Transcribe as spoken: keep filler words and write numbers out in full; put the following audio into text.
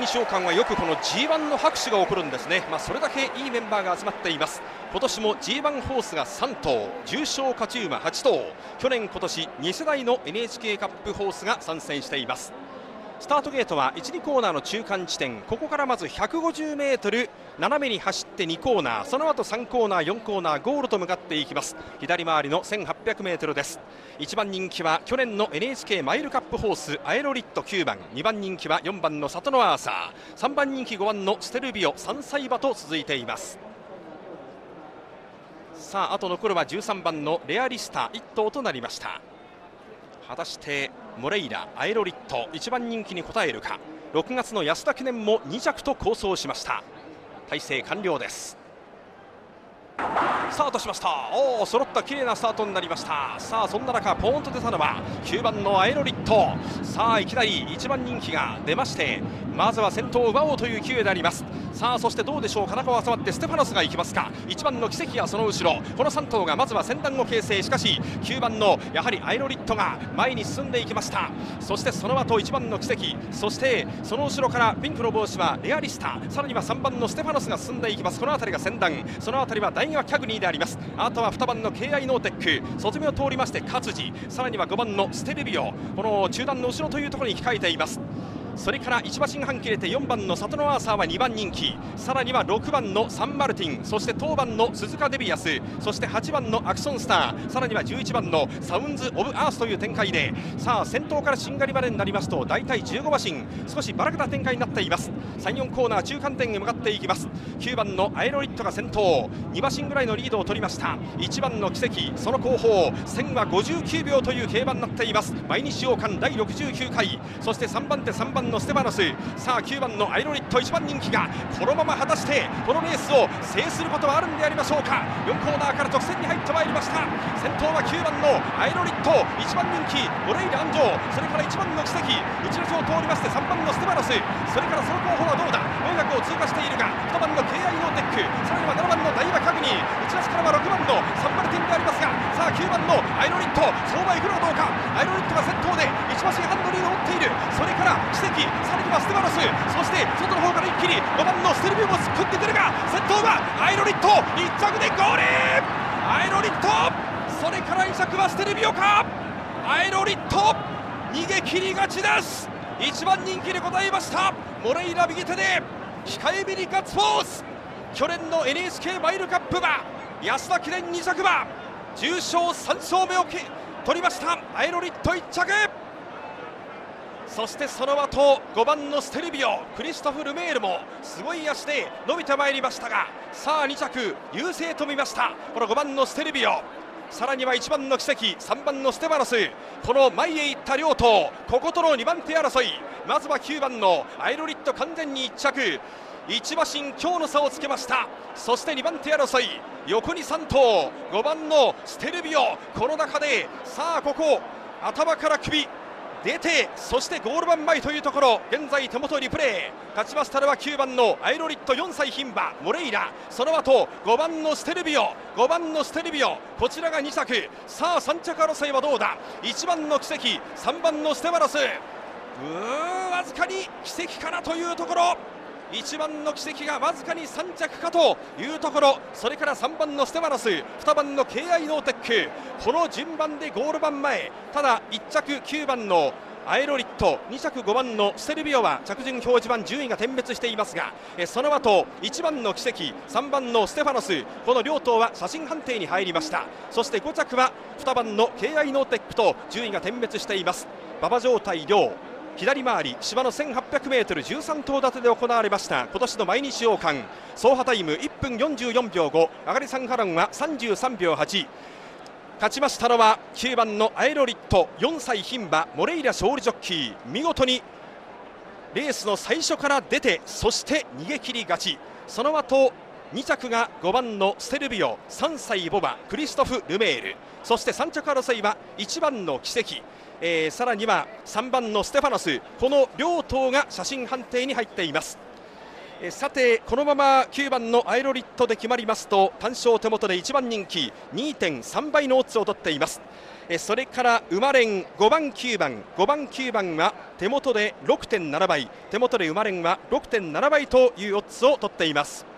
日王冠はよくこの ジーワン の拍手が起こるんですね。まあ、それだけいいメンバーが集まっています。今年も ジーワン ホースがさん頭、重賞勝ち馬はち頭、去年今年に世代の エヌエイチケー カップホースが参戦しています。スタートゲートはいち、にコーナーの中間地点、ここからまずひゃくごじゅうメートル斜めに走ってにコーナー、その後さんコーナー、よんコーナー、ゴールと向かっていきます。左回りのせんはっぴゃくメートルです。いちばん人気は去年の エヌエイチケー マイルカップホースアエロリットきゅうばん、にばん人気はよんばんのサトノアーサー、さんばん人気ごばんのステルビオ、さんさい馬と続いています。さあ、あと残るはじゅうさんばんのレアリスタいっ頭となりました。果たしてモレイラ、アエロリットいちばん人気に応えるか。ろくがつの安田記念もに着と好走しました。体制完了です。スタートしました。おお、揃った綺麗なスタートになりました。さあ、そんな中ポーンと出たのはきゅうばんのアエロリット。さあ、いきなりいちばん人気が出まして、まずは先頭を奪おうという勢いであります。さあ、そしてどうでしょう、金川触ってステファノスが行きますか。いちばんの奇跡はその後ろ、このさん頭がまずは先団を形成。しかしきゅうばんのやはりアエロリットが前に進んでいきました。そしてその後いちばんの奇跡、そしてその後ろからピンクの帽子はレアリスタ、さらにはさんばんのステファノスが進んでいきます。この辺りが先団、その辺りは大学キャグニーであります。あとはにばんの ケーアイ ノーテック、卒業を通りまして勝地、さらにはごばんのステルビオ、この中段の後ろというところに控えています。それからいち馬身半切れてよんばんのサトノアーサーはにばん人気、さらにはろくばんのサンマルティン、そして当番の鈴鹿デビアス、そしてはちばんのアクションスター、さらにはじゅういちばんのサウンズ・オブ・アースという展開で、さあ先頭からしんがりまでになりますと大体じゅうご馬身、少しばらけた展開になっています。さん、よんコーナー中間点へ向かっていきます。きゅうばんのアエロリットが先頭、に馬身ぐらいのリードを取りました。いちばんの奇跡、その後方せんはごじゅうきゅうびょうという競馬になっています。毎日王冠だいろくじゅうきゅうかい、そしてさんばん手さんばんのステファノス、さあきゅうばんのアイロリットいちばん人気がこのまま果たしてこのレースを制することはあるんでありましょうか。よんコーナーから直線に入ってまいりました。先頭はきゅうばんのアイロリット、いちばん人気モレイラ・アンジョ、それからいちばんの奇跡、内の上を通りましてさんばんのステバノス、それからその後方はどうだ、よんひゃくを通過しているがにばんの ケーアイ ノーテック、さらにはななばんのダイワキャグニー、内なしからはろくばんのサンマルティンでありますが、さあきゅうばんのアイロリット相場行くのはどうか。アイロリットが先頭でいち馬身半のリードを持っている。それから奇跡、さらにはステバノス、そして外の方から一気にごばんのステルビオも突っ込んでくるが、先頭はアイロリットいっ着でゴール。アイロリット、それからに着はステルビオか。アイロリット逃げ切り勝ちです。いちばん人気で答えました。モレイラ右手で控えめにガッツポーズ。去年の エヌエイチケー マイルカップ馬安田記念に着馬、重賞さん勝目を取りましたアイロリットいっ着。そしてその後ごばんのステルビオ、クリストフ・ルメールもすごい足で伸びてまいりましたが、さあに着優勢と見ましたこのごばんのステルビオ、さらにはいちばんの奇跡、さんばんのステバノス、この前へ行った両頭、こことのにばん手争い。まずはきゅうばんのアイロリット完全にいっ着、いち馬身強の差をつけました。そしてにばん手争い、横にさん頭、ごばんのステルビオ、この中でさあここ頭から首出て、そしてゴール板前というところ、現在手元リプレイ、勝ちましたのはきゅうばんのアイロリットよんさい牝馬モレイラ、その後ごばんのステルビオ、ごばんのステルビオ、こちらがに着。さあさん着争いはどうだ。いちばんの奇跡、さんばんのステバノス、うーんわずかに奇跡かなというところ、いちばんの奇跡がわずかにさん着かというところ、それからさんばんのステバノス、にばんの ケーアイ ノーテック、この順番でゴール板前。ただいっ着きゅうばんのアエロリット、に着ごばんのステルビオは着順表示板順位が点滅していますが、えその後いちばんの奇跡、さんばんのステファノス、この両頭は写真判定に入りました。そしてご着はにばんの ケーアイ ノーテックと順位が点滅しています。馬場状態両左回り芝の せんはっぴゃくメートル じゅうさん頭立てで行われました今年の毎日王冠、走破タイムいっぷんよんじゅうよんびょうご、上がりさん波乱はさんじゅうさんびょうはち。勝ちましたのはきゅうばんのアエロリット、よんさい牝馬モレイラ勝利ジョッキー、見事にレースの最初から出て、そして逃げ切り勝ち。その後に着がごばんのステルビオ、さんさいボバクリストフ・ルメール、そしてさん着争いはいちばんの奇跡、えー、さらにはさんばんのステファノス、この両頭が写真判定に入っています。 えさてこのままきゅうばんのアイロリットで決まりますと単勝手元でいちばん人気 にてんさん 倍のオッズを取っています。えそれから馬連ごばんきゅうばんごばんきゅうばんは手元で ろくてんなな 倍手元で馬連は ろくてんなな 倍というオッズを取っています。